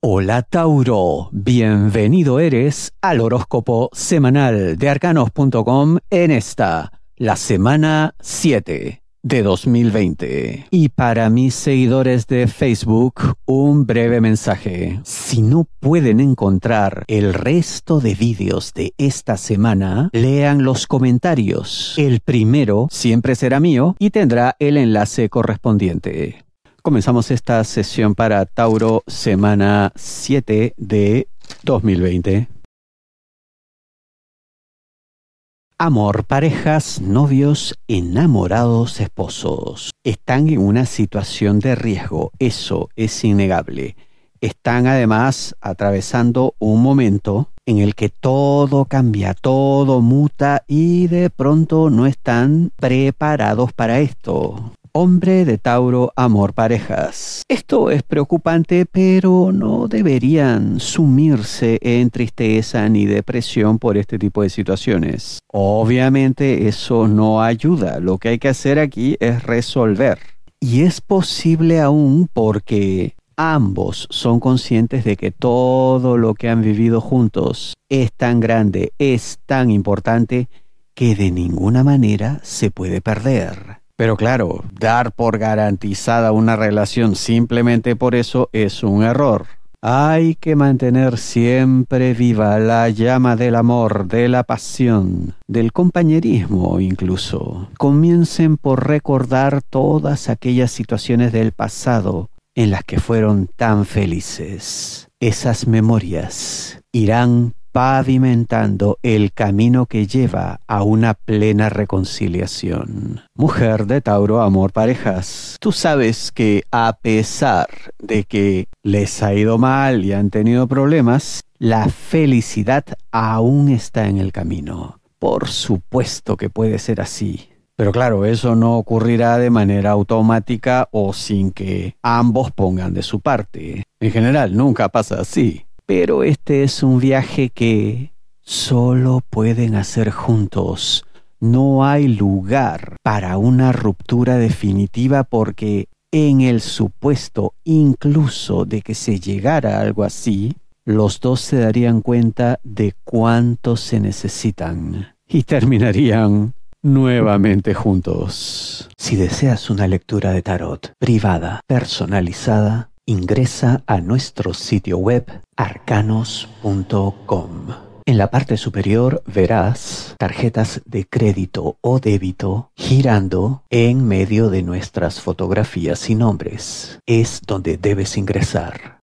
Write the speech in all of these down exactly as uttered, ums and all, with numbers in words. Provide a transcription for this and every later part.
Hola Tauro, bienvenido eres al horóscopo semanal de arcanos punto com en esta, la semana siete de dos mil veinte. Y para mis seguidores de Facebook, un breve mensaje. Si no pueden encontrar el resto de vídeos de esta semana, lean los comentarios. El primero siempre será mío y tendrá el enlace correspondiente. Comenzamos esta sesión para Tauro, semana siete de dos mil veinte. Amor, parejas, novios, enamorados, esposos. Están en una situación de riesgo, eso es innegable. Están además atravesando un momento en el que todo cambia, todo muta y de pronto no están preparados para esto. Hombre de Tauro, amor, parejas. Esto es preocupante, pero no deberían sumirse en tristeza ni depresión por este tipo de situaciones. Obviamente eso no ayuda. Lo que hay que hacer aquí es resolver. Y es posible aún porque ambos son conscientes de que todo lo que han vivido juntos es tan grande, es tan importante, que de ninguna manera se puede perder. Pero claro, dar por garantizada una relación simplemente por eso es un error. Hay que mantener siempre viva la llama del amor, de la pasión, del compañerismo incluso. Comiencen por recordar todas aquellas situaciones del pasado en las que fueron tan felices. Esas memorias irán pavimentando el camino que lleva a una plena reconciliación. Mujer de Tauro, amor, parejas. Tú sabes que a pesar de que les ha ido mal y han tenido problemas, la felicidad aún está en el camino. Por supuesto que puede ser así. Pero claro, eso no ocurrirá de manera automática o sin que ambos pongan de su parte. En general, nunca pasa así. Pero este es un viaje que solo pueden hacer juntos. No hay lugar para una ruptura definitiva porque en el supuesto incluso de que se llegara a algo así, los dos se darían cuenta de cuánto se necesitan y terminarían nuevamente juntos. Si deseas una lectura de tarot privada, personalizada, ingresa a nuestro sitio web arcanos punto com. En la parte superior verás tarjetas de crédito o débito girando en medio de nuestras fotografías y nombres. Es donde debes ingresar.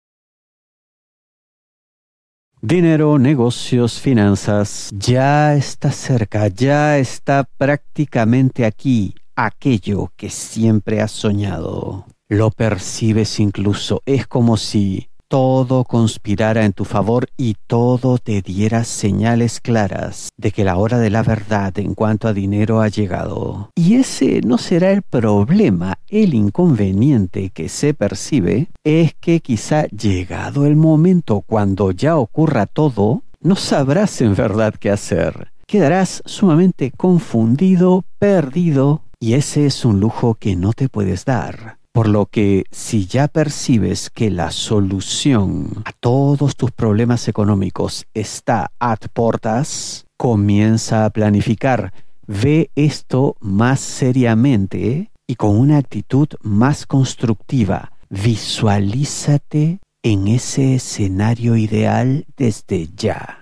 Dinero, negocios, finanzas. Ya está cerca, ya está prácticamente aquí aquello que siempre has soñado. Lo percibes incluso, es como si todo conspirara en tu favor y todo te diera señales claras de que la hora de la verdad en cuanto a dinero ha llegado. Y ese no será el problema, el inconveniente que se percibe es que quizá llegado el momento cuando ya ocurra todo, no sabrás en verdad qué hacer. Quedarás sumamente confundido, perdido, y ese es un lujo que no te puedes dar. Por lo que, si ya percibes que la solución a todos tus problemas económicos está a portas, comienza a planificar. Ve esto más seriamente y con una actitud más constructiva. Visualízate en ese escenario ideal desde ya.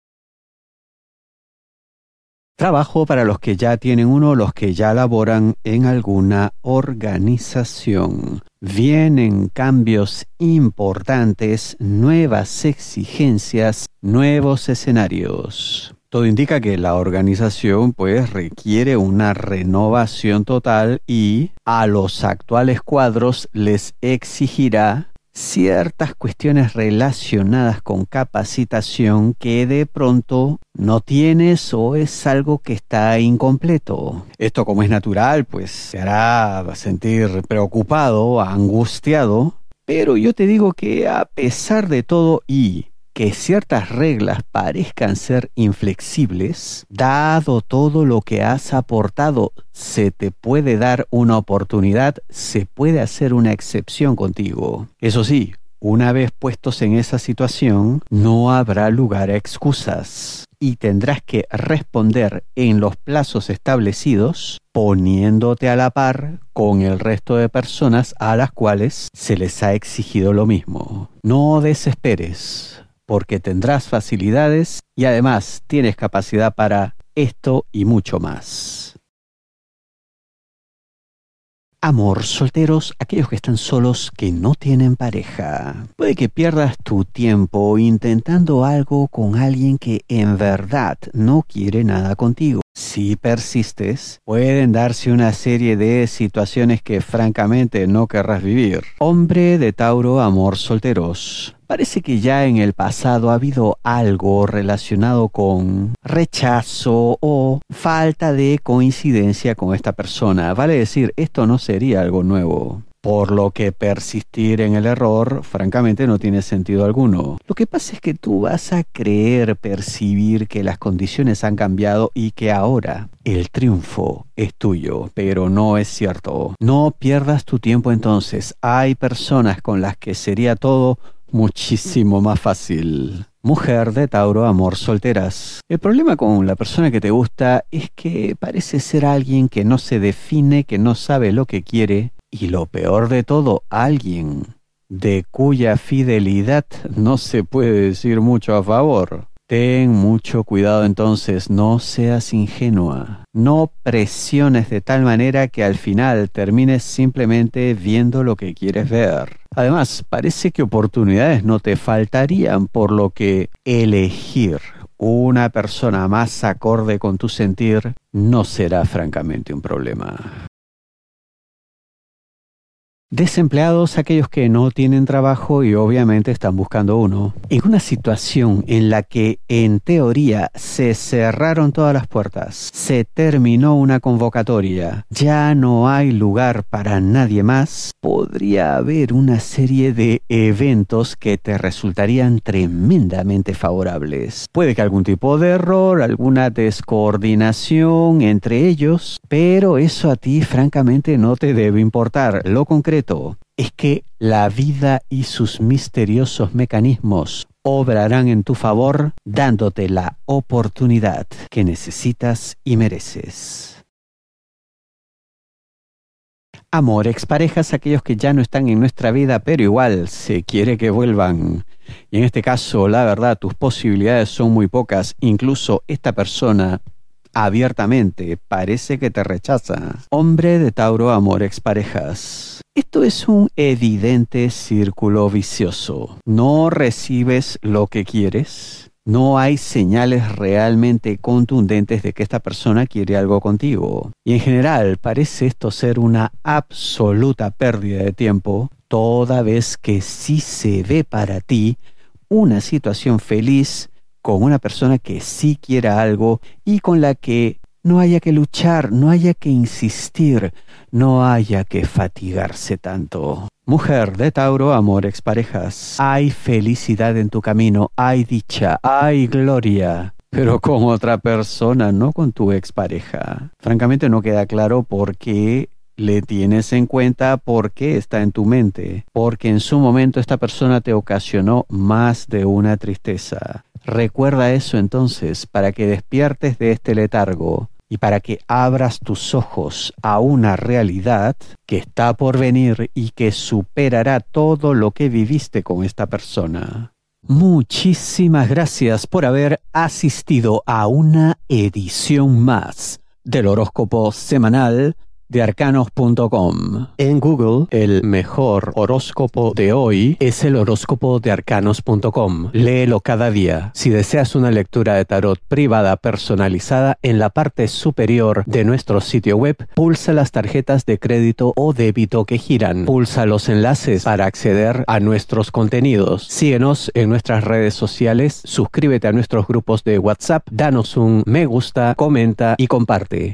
Trabajo para los que ya tienen uno, los que ya laboran en alguna organización. Vienen cambios importantes, nuevas exigencias, nuevos escenarios. Todo indica que la organización pues requiere una renovación total y a los actuales cuadros les exigirá ciertas cuestiones relacionadas con capacitación que de pronto no tienes o es algo que está incompleto. Esto, como es natural, pues se hará sentir preocupado, angustiado, pero yo te digo que a pesar de todo y que ciertas reglas parezcan ser inflexibles, dado todo lo que has aportado, se te puede dar una oportunidad, se puede hacer una excepción contigo. Eso sí, Una vez puestos en esa situación, no habrá lugar a excusas y tendrás que responder en los plazos establecidos, poniéndote a la par con el resto de personas a las cuales se les ha exigido lo mismo. No desesperes, porque tendrás facilidades y además tienes capacidad para esto y mucho más. Amor, solteros, aquellos que están solos, que no tienen pareja. Puede que pierdas tu tiempo intentando algo con alguien que en verdad no quiere nada contigo. Si persistes, pueden darse una serie de situaciones que francamente no querrás vivir. Hombre de Tauro, amor, solteros. Parece que ya en el pasado ha habido algo relacionado con rechazo o falta de coincidencia con esta persona. Vale decir, esto no sería algo nuevo. Por lo que persistir en el error, francamente, no tiene sentido alguno. Lo que pasa es que tú vas a creer percibir que las condiciones han cambiado y que ahora el triunfo es tuyo, pero no es cierto. No pierdas tu tiempo entonces. Hay personas con las que sería todo muchísimo más fácil. Mujer de Tauro, amor, solteras. El problema con la persona que te gusta es que parece ser alguien que no se define, que no sabe lo que quiere. Y lo peor de todo, alguien de cuya fidelidad no se puede decir mucho a favor. Ten mucho cuidado entonces, no seas ingenua. No presiones de tal manera que al final termines simplemente viendo lo que quieres ver. Además, parece que oportunidades no te faltarían, por lo que elegir una persona más acorde con tu sentir no será francamente un problema. Desempleados, aquellos que no tienen trabajo y obviamente están buscando uno. En una situación en la que en teoría se cerraron todas las puertas, se terminó una convocatoria, ya no hay lugar para nadie más, podría haber una serie de eventos que te resultarían tremendamente favorables. Puede que algún tipo de error, alguna descoordinación entre ellos, pero eso a ti francamente no te debe importar. Lo concreto es que la vida y sus misteriosos mecanismos obrarán en tu favor, dándote la oportunidad que necesitas y mereces. Amor, exparejas, aquellos que ya no están en nuestra vida, pero igual se quiere que vuelvan. Y en este caso, la verdad, tus posibilidades son muy pocas. Incluso esta persona abiertamente parece que te rechaza. Hombre de Tauro, amor, exparejas. Esto es un evidente círculo vicioso. No recibes lo que quieres. No hay señales realmente contundentes de que esta persona quiere algo contigo. Y en general parece esto ser una absoluta pérdida de tiempo, toda vez que sí se ve para ti una situación feliz con una persona que sí quiera algo y con la que no haya que luchar, no haya que insistir, no haya que fatigarse tanto. Mujer de Tauro, amor, exparejas. Hay felicidad en tu camino, hay dicha, hay gloria, pero con otra persona, no con tu expareja. Francamente no queda claro por qué le tienes en cuenta, por qué está en tu mente, porque en su momento esta persona te ocasionó más de una tristeza. Recuerda eso entonces para que despiertes de este letargo y para que abras tus ojos a una realidad que está por venir y que superará todo lo que viviste con esta persona. Muchísimas gracias por haber asistido a una edición más del horóscopo semanal de arcanos punto com. En Google, el mejor horóscopo de hoy es el horóscopo de arcanos punto com. Léelo cada día. Si deseas una lectura de tarot privada personalizada, en la parte superior de nuestro sitio web, pulsa las tarjetas de crédito o débito que giran. Pulsa los enlaces para acceder a nuestros contenidos. Síguenos en nuestras redes sociales, suscríbete a nuestros grupos de WhatsApp, danos un me gusta, comenta y comparte.